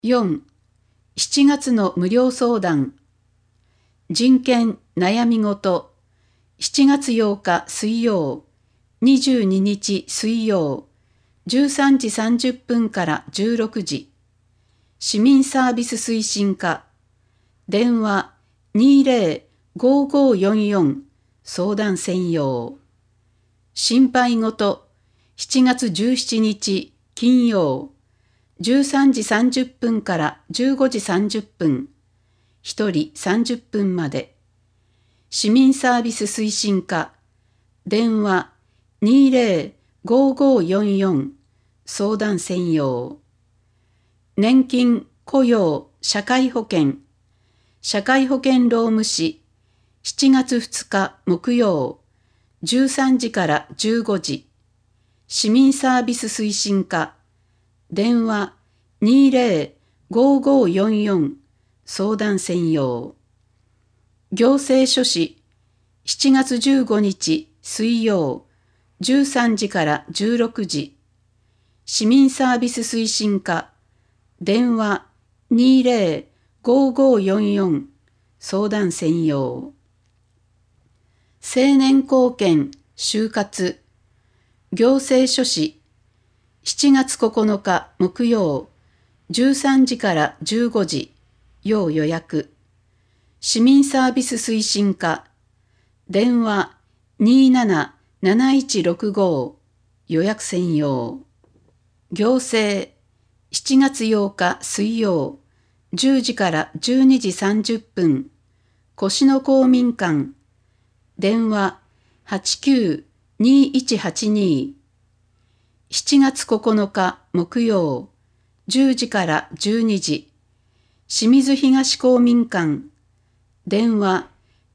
4、7月の無料相談。人権悩み事。7月8日水曜、22日水曜、13時30分から16時。市民サービス推進課。電話20-5544相談専用。心配事。7月17日金曜、13時30分から15時30分。1人30分まで。市民サービス推進課。電話20-5544相談専用。年金、雇用、社会保険。社会保険労務士。7月2日木曜、13時から15時。市民サービス推進課。電話20-5544相談専用。行政書士。7月15日水曜、13時から16時。市民サービス推進課。電話20-5544相談専用。青年貢献、就活。行政書士。7月9日木曜、13時から15時。要予約。市民サービス推進課。電話27-7165予約専用。行政。7月8日水曜、10時から12時30分。越野公民館。電話89-2182。7月9日木曜、10時から12時。清水東公民館。電話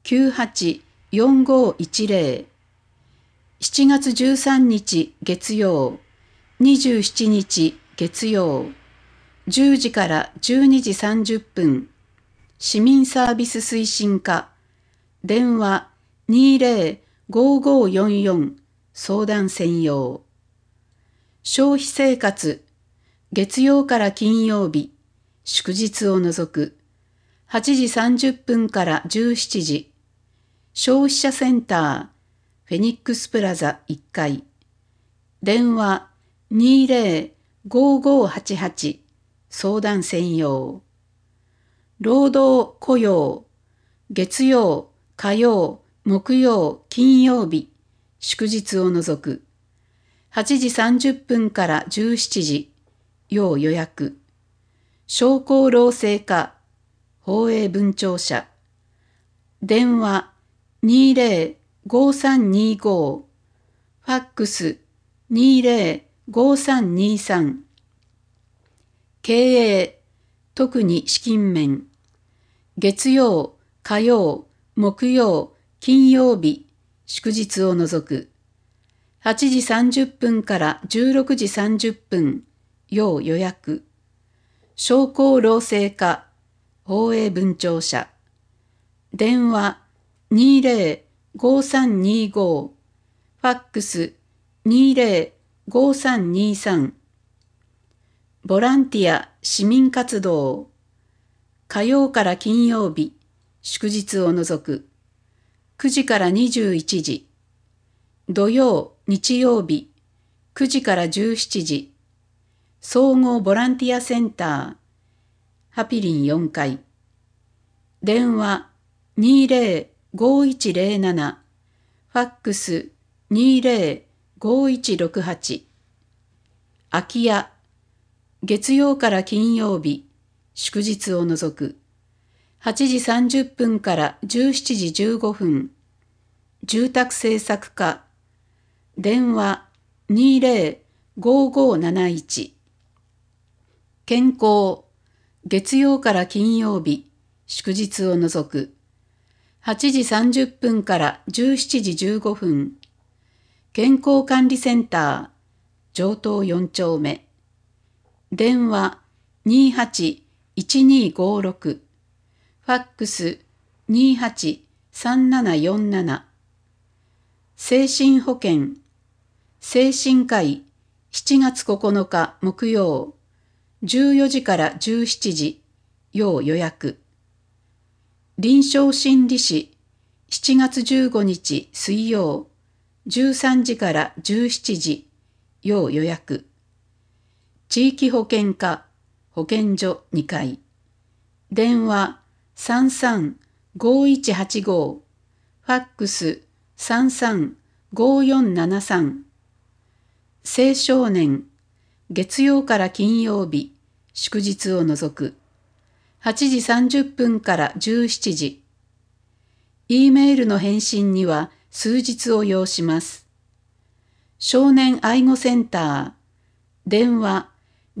98-4510。7月13日月曜、27日月曜、10時から12時30分。市民サービス推進課。電話20-5544相談専用。消費生活。月曜から金曜日、祝日を除く。8時30分から17時。消費者センター、フェニックスプラザ1階。電話20-5588相談専用。労働雇用。月曜、火曜、木曜、金曜日、祝日を除く。8時30分から17時。要予約。商工労政課。法営文庁舎。電話20-5325。ファックス20-5323。経営。特に資金面。月曜、火曜、木曜、金曜日、祝日を除く。8時30分から16時30分。要予約。商工労政課。法営文庁舎。電話20-5325。ファックス20-5323。ボランティア市民活動。火曜から金曜日、祝日を除く。9時から21時。土曜、日曜日、9時から17時。総合ボランティアセンター。ハピリン4階。電話20-5107。ファックス20-5168。空き家。月曜から金曜日、祝日を除く。8時30分から17時15分。住宅政策課。電話20-5571。健康。月曜から金曜日、祝日を除く。8時30分から17時15分。健康管理センター。上東4丁目。電話28-1256。ファックス28-3747。精神保健。精神科医。7月9日木曜。 14時から17時、要予約。臨床心理士、7月15日水曜、13時から17時、要予約。地域保健課、保健所2階。電話33-5185、ファックス33-5473。青少年、月曜から金曜日、祝日を除く。8時30分から17時。E メールの返信には数日を要します。少年愛護センター、電話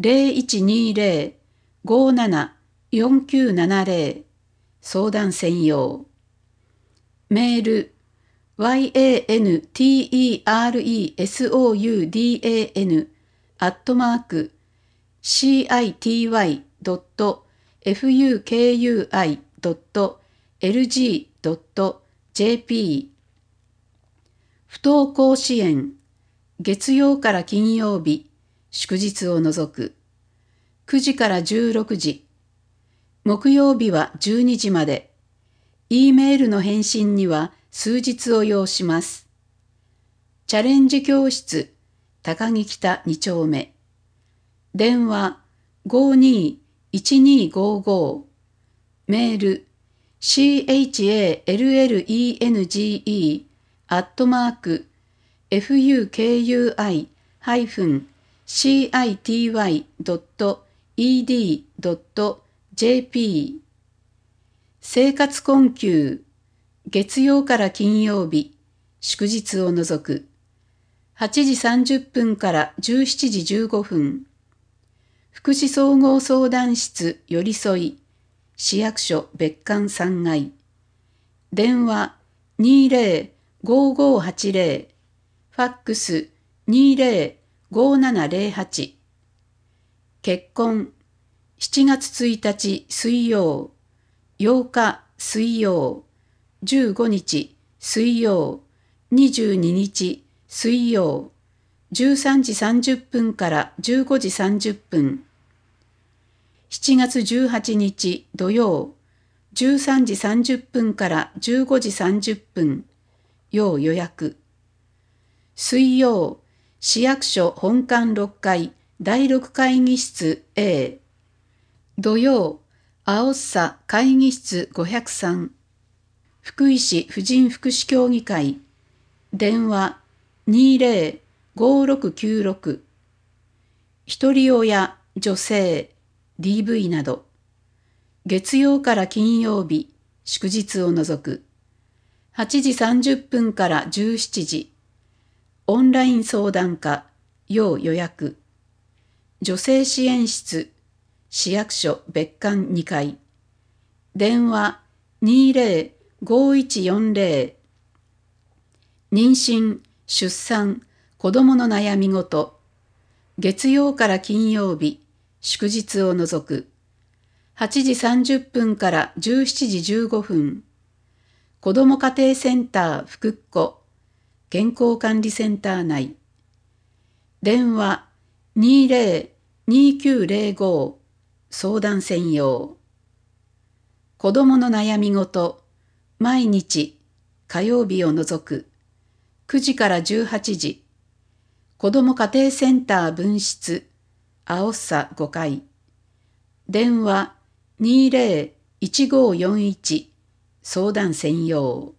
0120-57-4970、相談専用。メール、yantersoudan@city-fukui.lg.jp。 不登校支援、月曜から金曜日、祝日を除く。9時から16時。木曜日は12時まで。E メールの返信には数日を要します。チャレンジ教室、高木北2丁目。電話521255。メール chaleng@fukui-city.ed.jp。 生活困窮、月曜から金曜日、祝日を除く。8時30分から17時15分。福祉総合相談室よりそい、市役所別館3階。電話20-5580、ファックス20-5708。結婚、7月1日水曜、8日水曜、15日水曜、22日水曜、13時30分から15時30分。7月18日土曜、13時30分から15時30分、要予約。水曜、市役所本館6階第6会議室 A。土曜、青さ会議室503。福井市婦人福祉協議会。電話20-5696。ひとり親、女性、DV など。月曜から金曜日、祝日を除く。8時30分から17時。オンライン相談課、要予約。女性支援室、市役所別館2階。電話20-5140。妊娠、出産、子どもの悩み事。月曜から金曜日、祝日を除く。8時30分から17時15分。子ども家庭センターふくっこ、健康管理センター内。電話20-2905、相談専用。子どもの悩み事、毎日、火曜日を除く。9時から18時。子ども家庭センター分室、青さ5階。電話20-1541、相談専用。